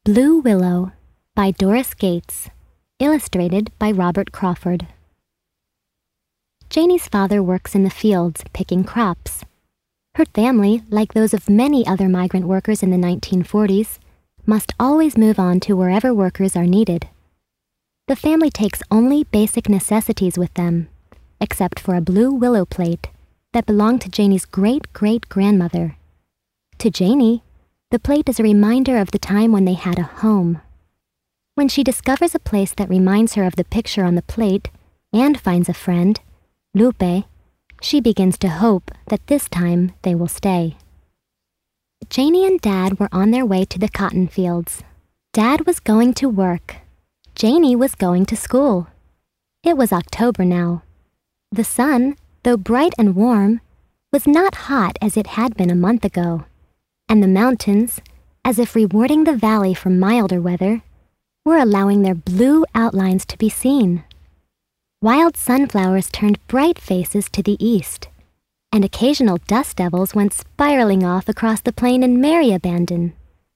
Blue Willow by Doris Gates, illustrated by Robert Crawford. Janie's father works in the fields picking crops. Her family, like those of many other migrant workers in the 1940s, must always move on to wherever workers are needed. The family takes only basic necessities with them, except for a blue willow plate that belonged to Janie's great-great-grandmother. To Janie, the plate is a reminder of the time when they had a home. When she discovers a place that reminds her of the picture on the plate and finds a friend, Lupe, she begins to hope that this time they will stay. Janie and Dad were on their way to the cotton fields. Dad was going to work. Janie was going to school. It was October now. The sun, though bright and warm, was not hot as it had been a month ago, and the mountains, as if rewarding the valley for milder weather, were allowing their blue outlines to be seen. Wild sunflowers turned bright faces to the east, and occasional dust devils went spiraling off across the plain in merry abandon.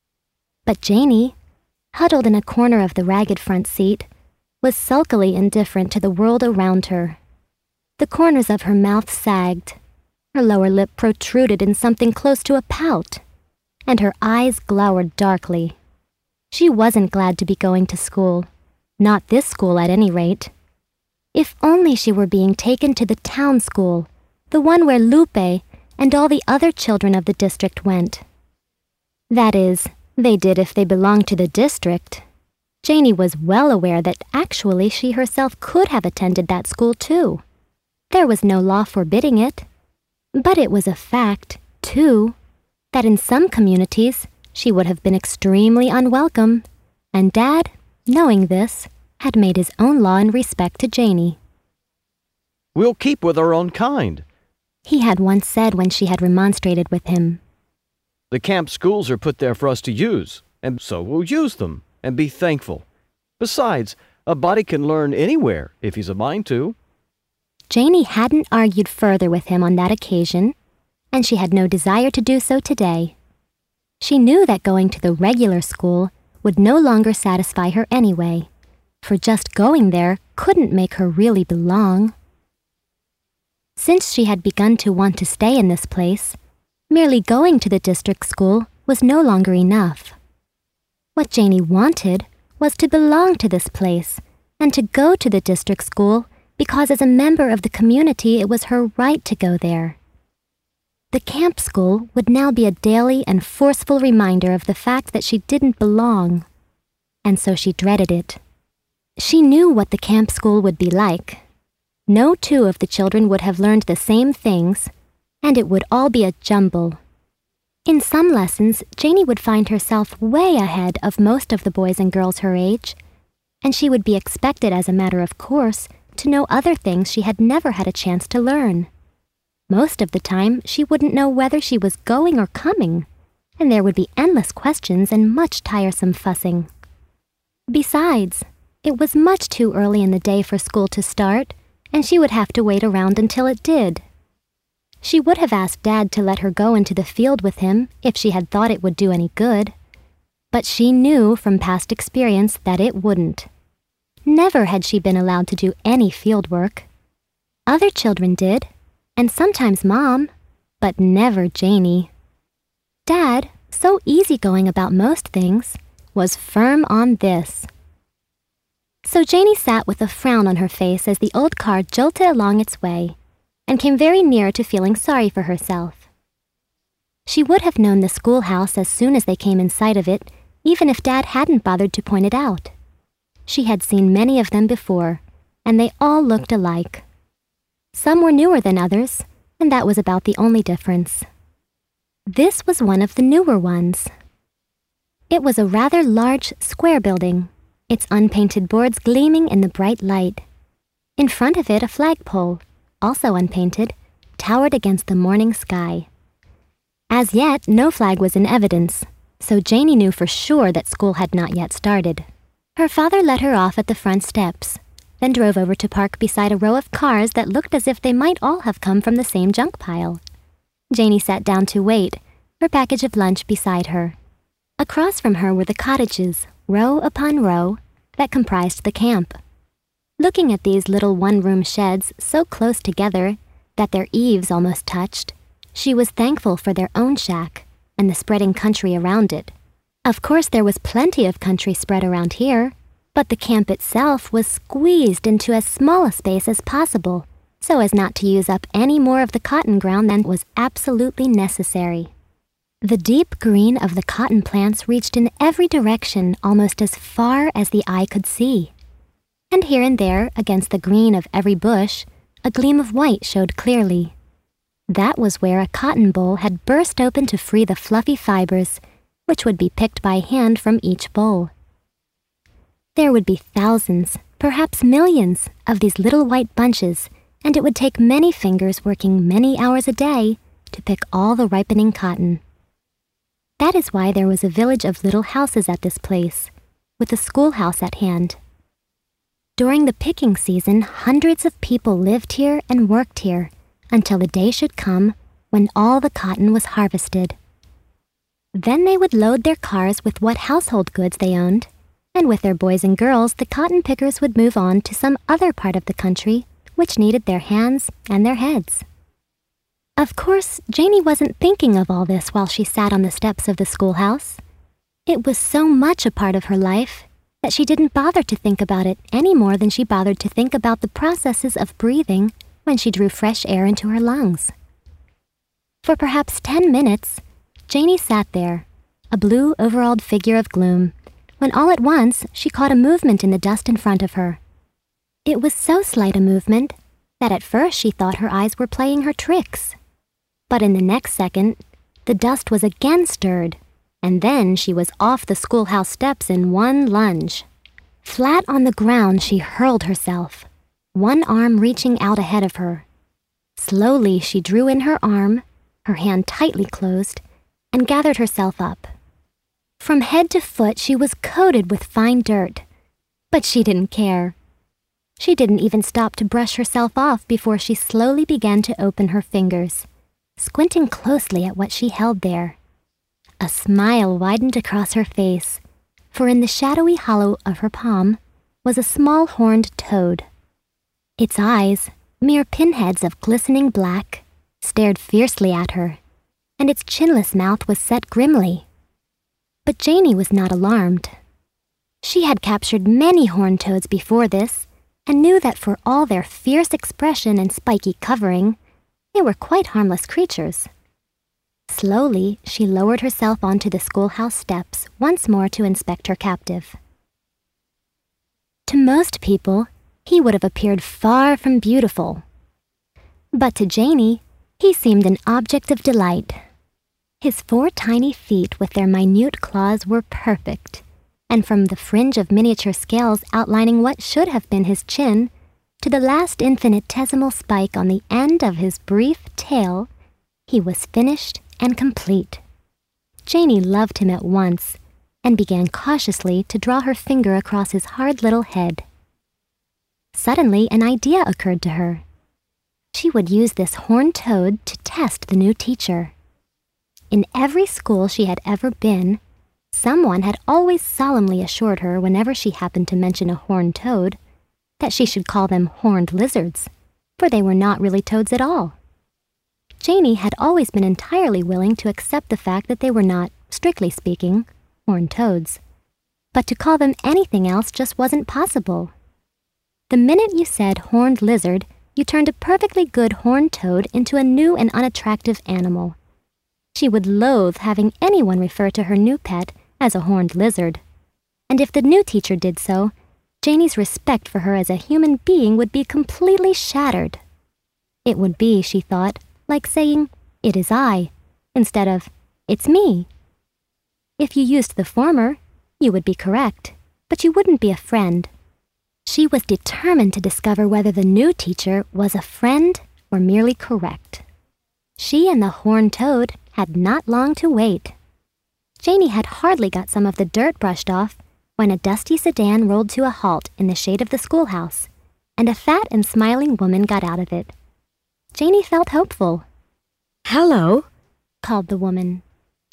But Janie, huddled in a corner of the ragged front seat, was sulkily indifferent to the world around her. The corners of her mouth sagged, her lower lip protruded in something close to a pout, and her eyes glowered darkly. She wasn't glad to be going to school. Not this school, at any rate. If only she were being taken to the town school, the one where Lupe and all the other children of the district went. That is, they did if they belonged to the district. Janie was well aware that actually she herself could have attended that school too. There was no law forbidding it. But it was a fact, too, that in some communities she would have been extremely unwelcome, and Dad, knowing this, had made his own law in respect to Janie. "We'll keep with our own kind," he had once said when she had remonstrated with him. "The camp schools are put there for us to use, and so we'll use them, and be thankful. Besides, a body can learn anywhere if he's a mind to." Janie hadn't argued further with him on that occasion, and she had no desire to do so today. She knew that going to the regular school would no longer satisfy her anyway, for just going there couldn't make her really belong. Since she had begun to want to stay in this place, merely going to the district school was no longer enough. What Janie wanted was to belong to this place and to go to the district school because as a member of the community it was her right to go there. The camp school would now be a daily and forceful reminder of the fact that she didn't belong, and so she dreaded it. She knew what the camp school would be like. No two of the children would have learned the same things, and it would all be a jumble. In some lessons, Janie would find herself way ahead of most of the boys and girls her age, and she would be expected as a matter of course to know other things she had never had a chance to learn. Most of the time, she wouldn't know whether she was going or coming, and there would be endless questions and much tiresome fussing. Besides, it was much too early in the day for school to start, and she would have to wait around until it did. She would have asked Dad to let her go into the field with him if she had thought it would do any good, but she knew from past experience that it wouldn't. Never had she been allowed to do any field work. Other children did, and sometimes Mom, but never Janie. Dad, so easygoing about most things, was firm on this. So Janie sat with a frown on her face as the old car jolted along its way, and came very near to feeling sorry for herself. She would have known the schoolhouse as soon as they came in sight of it, even if Dad hadn't bothered to point it out. She had seen many of them before, and they all looked alike. Some were newer than others, and that was about the only difference. This was one of the newer ones. It was a rather large, square building, its unpainted boards gleaming in the bright light. In front of it, a flagpole, also unpainted, towered against the morning sky. As yet, no flag was in evidence, so Janie knew for sure that school had not yet started. Her father let her off at the front steps, then drove over to park beside a row of cars that looked as if they might all have come from the same junk pile. Janie sat down to wait, her package of lunch beside her. Across from her were the cottages, row upon row, that comprised the camp. Looking at these little one-room sheds so close together that their eaves almost touched, she was thankful for their own shack and the spreading country around it. Of course, there was plenty of country spread around here, but the camp itself was squeezed into as small a space as possible, so as not to use up any more of the cotton ground than was absolutely necessary. The deep green of the cotton plants reached in every direction almost as far as the eye could see. And here and there, against the green of every bush, a gleam of white showed clearly. That was where a cotton boll had burst open to free the fluffy fibers, which would be picked by hand from each boll. There would be thousands, perhaps millions, of these little white bunches, and it would take many fingers working many hours a day to pick all the ripening cotton. That is why there was a village of little houses at this place, with a schoolhouse at hand. During the picking season, hundreds of people lived here and worked here until the day should come when all the cotton was harvested. Then they would load their cars with what household goods they owned, and with their boys and girls, the cotton pickers would move on to some other part of the country which needed their hands and their heads. Of course, Janey wasn't thinking of all this while she sat on the steps of the schoolhouse. It was so much a part of her life that she didn't bother to think about it any more than she bothered to think about the processes of breathing when she drew fresh air into her lungs. For perhaps 10 minutes, Janey sat there, a blue overalled figure of gloom, when all at once she caught a movement in the dust in front of her. It was so slight a movement that at first she thought her eyes were playing her tricks. But in the next second, the dust was again stirred, and then she was off the schoolhouse steps in one lunge. Flat on the ground she hurled herself, one arm reaching out ahead of her. Slowly she drew in her arm, her hand tightly closed, and gathered herself up. From head to foot she was coated with fine dirt, but she didn't care. She didn't even stop to brush herself off before she slowly began to open her fingers, squinting closely at what she held there. A smile widened across her face, for in the shadowy hollow of her palm was a small horned toad. Its eyes, mere pinheads of glistening black, stared fiercely at her, and its chinless mouth was set grimly. But Janey was not alarmed. She had captured many horned toads before this, and knew that for all their fierce expression and spiky covering, they were quite harmless creatures. Slowly, she lowered herself onto the schoolhouse steps once more to inspect her captive. To most people, he would have appeared far from beautiful. But to Janey, he seemed an object of delight. His 4 tiny feet with their minute claws were perfect, and from the fringe of miniature scales outlining what should have been his chin, to the last infinitesimal spike on the end of his brief tail, he was finished and complete. Janey loved him at once, and began cautiously to draw her finger across his hard little head. Suddenly, an idea occurred to her. She would use this horned toad to test the new teacher. In every school she had ever been, someone had always solemnly assured her whenever she happened to mention a horned toad that she should call them horned lizards, for they were not really toads at all. Janey had always been entirely willing to accept the fact that they were not, strictly speaking, horned toads, but to call them anything else just wasn't possible. The minute you said horned lizard, you turned a perfectly good horned toad into a new and unattractive animal. She would loathe having anyone refer to her new pet as a horned lizard, and if the new teacher did so, Janey's respect for her as a human being would be completely shattered. It would be, she thought, like saying, "It is I," instead of, "It's me." If you used the former, you would be correct, but you wouldn't be a friend. She was determined to discover whether the new teacher was a friend or merely correct. She and the horned toad had not long to wait. Janey had hardly got some of the dirt brushed off when a dusty sedan rolled to a halt in the shade of the schoolhouse, and a fat and smiling woman got out of it. Janey felt hopeful. "Hello," called the woman.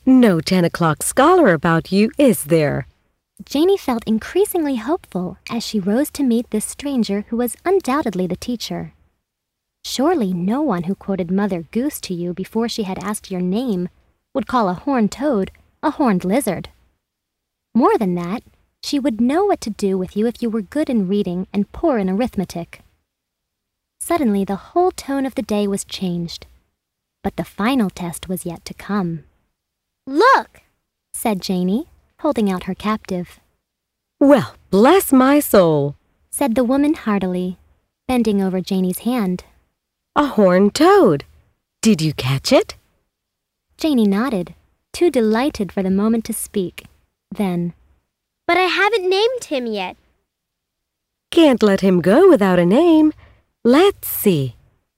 No 10 o'clock scholar about you, is there? Janey felt increasingly hopeful as she rose to meet this stranger who was undoubtedly the teacher. Surely no one who quoted Mother Goose to you before she had asked your name would call a horned toad a horned lizard. More than that, she would know what to do with you if you were good in reading and poor in arithmetic. Suddenly, the whole tone of the day was changed. But the final test was yet to come. Look, said Janey, holding out her captive. Well, bless my soul, said the woman heartily, bending over Janey's hand. A horned toad. Did you catch it? Janey nodded, too delighted for the moment to speak. Then, but I haven't named him yet. Can't let him go without a name. Let's see.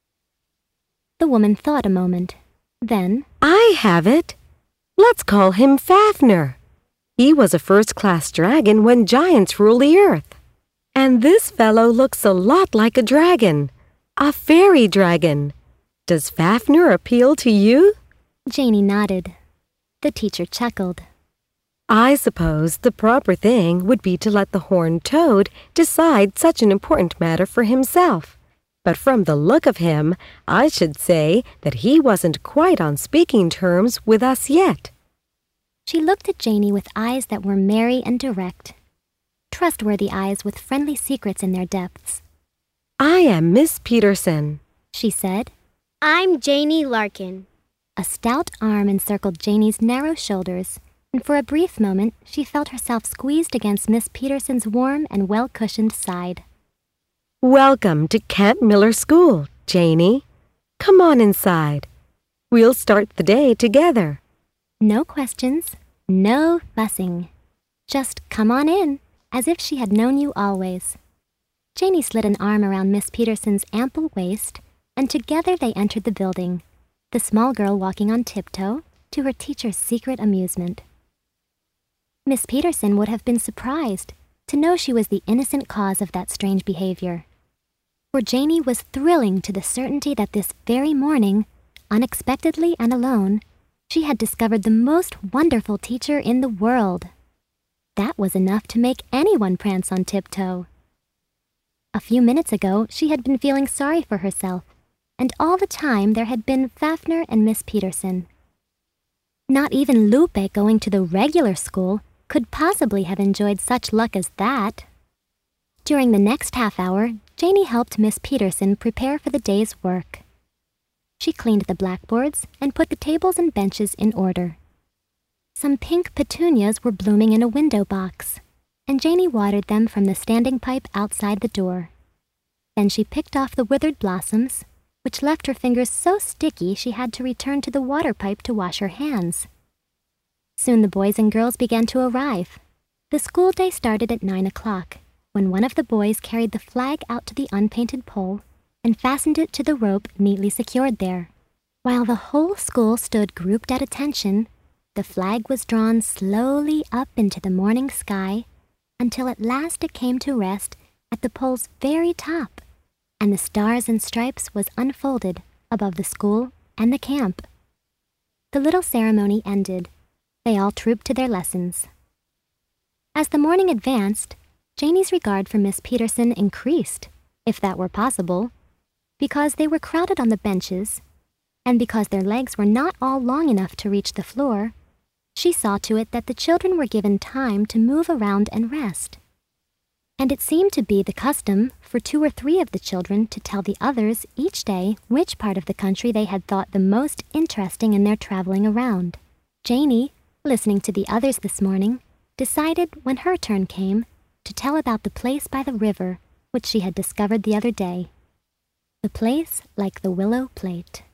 The woman thought a moment. Then, I have it. Let's call him Fafner. He was a first-class dragon when giants ruled the earth. And this fellow looks a lot like a dragon. A fairy dragon. Does Fafner appeal to you? Janey nodded. The teacher chuckled. I suppose the proper thing would be to let the horned toad decide such an important matter for himself. But from the look of him, I should say that he wasn't quite on speaking terms with us yet. She looked at Janey with eyes that were merry and direct. Trustworthy eyes with friendly secrets in their depths. I am Miss Peterson, she said. I'm Janey Larkin. A stout arm encircled Janey's narrow shoulders, and for a brief moment she felt herself squeezed against Miss Peterson's warm and well-cushioned side. Welcome to Camp Miller School, Janey. Come on inside. We'll start the day together. No questions, no fussing. Just come on in, as if she had known you always. Janey slid an arm around Miss Peterson's ample waist, and together they entered the building, the small girl walking on tiptoe, to her teacher's secret amusement. Miss Peterson would have been surprised to know she was the innocent cause of that strange behavior. For Janey was thrilling to the certainty that this very morning, unexpectedly and alone, she had discovered the most wonderful teacher in the world. That was enough to make anyone prance on tiptoe. A few minutes ago, she had been feeling sorry for herself, and all the time there had been Fafner and Miss Peterson. Not even Lupe going to the regular school could possibly have enjoyed such luck as that. During the next half hour, Janey helped Miss Peterson prepare for the day's work. She cleaned the blackboards and put the tables and benches in order. Some pink petunias were blooming in a window box, and Janey watered them from the standing pipe outside the door. Then she picked off the withered blossoms, which left her fingers so sticky she had to return to the water pipe to wash her hands. Soon the boys and girls began to arrive. The school day started at 9 o'clock, when one of the boys carried the flag out to the unpainted pole and fastened it to the rope neatly secured there. While the whole school stood grouped at attention, the flag was drawn slowly up into the morning sky until at last it came to rest at the pole's very top, and the stars and stripes was unfolded above the school and the camp. The little ceremony ended. They all trooped to their lessons. As the morning advanced, Janey's regard for Miss Peterson increased, if that were possible, because they were crowded on the benches, and because their legs were not all long enough to reach the floor. She saw to it that the children were given time to move around and rest. And it seemed to be the custom for 2 or 3 of the children to tell the others each day which part of the country they had thought the most interesting in their traveling around. Janey, listening to the others this morning, decided when her turn came to tell about the place by the river which she had discovered the other day. The place like the willow plate.